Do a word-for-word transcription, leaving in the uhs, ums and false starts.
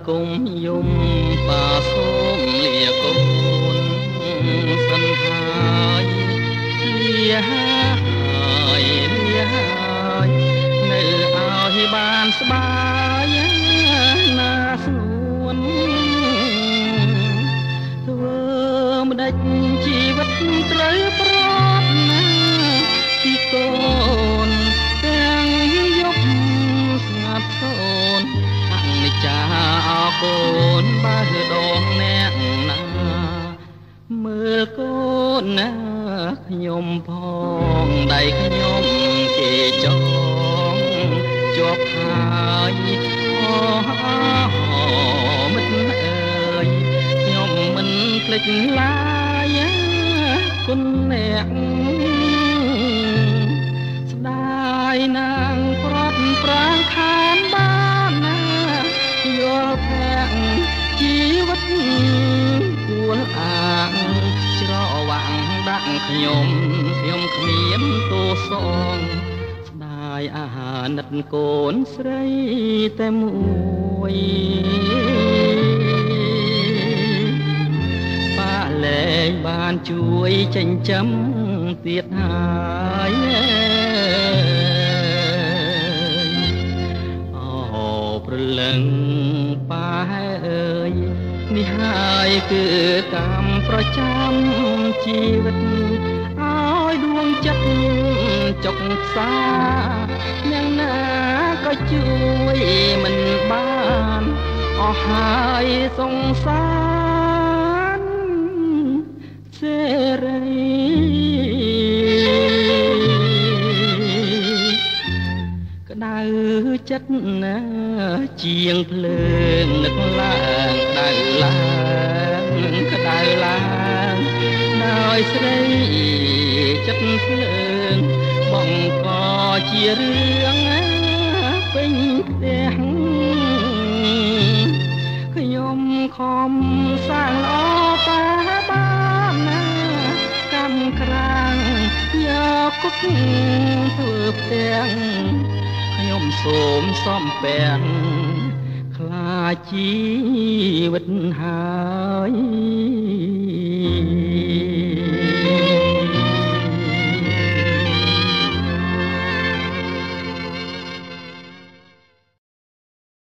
គុំយំបាសូមលាកូនសិនហើយលាហើយលាហើយនៅឲ្យបានស្បាយណាស្នួនធ្វើម្ដេចជីវិតត្រូវប្រត់ណាពីកូនទាំងយប់ស្ងាត់សូនអនិច្ចាអរកូនបើដងអ្នកណាមើលកូនណាខ្ញុំផងដៃខ្ញុំគេចងជាប់ហើយអូមិត្តអើយខ្ញុំមិនភ្លេចឡើយគុណអ្នកស្ដាយណាងប្រត់ប្រាំងខានបានណាយល់ភ័ក្រជីវិតគួរអាងច្រវាក់ដាក់ខ្ញុំខ្ញុំគ្មានទោសងស្ដាយអាណិតកូនស្រីតែមួយប៉ាលែងបានជួយចិញ្ចឹមទៀតហើយអូព្រលឹងប៉ាអើយនេះហើយគឺកម្មប្រចាំជីវិតឲ្យដួងចិត្តចុកផ្សាយ៉ាងណាក៏ជួយមិនបានអស់ហើយសង្សារសេរីក្តៅចិត្តណាជាងភ្លើងនឹកឡើងក្តៅឡើងក្តៅឡើងដោយស្រីចិត្តភ្លើងបងក៏ជារឿងពេញផ្ទះខ្ញុំខំសាងល្អតាបានណាកម្មក្រាំងយកគុកធ្វើផ្ទាំងខ្ញុំសូមសំពាំងខ្លាចជីវិតហើយ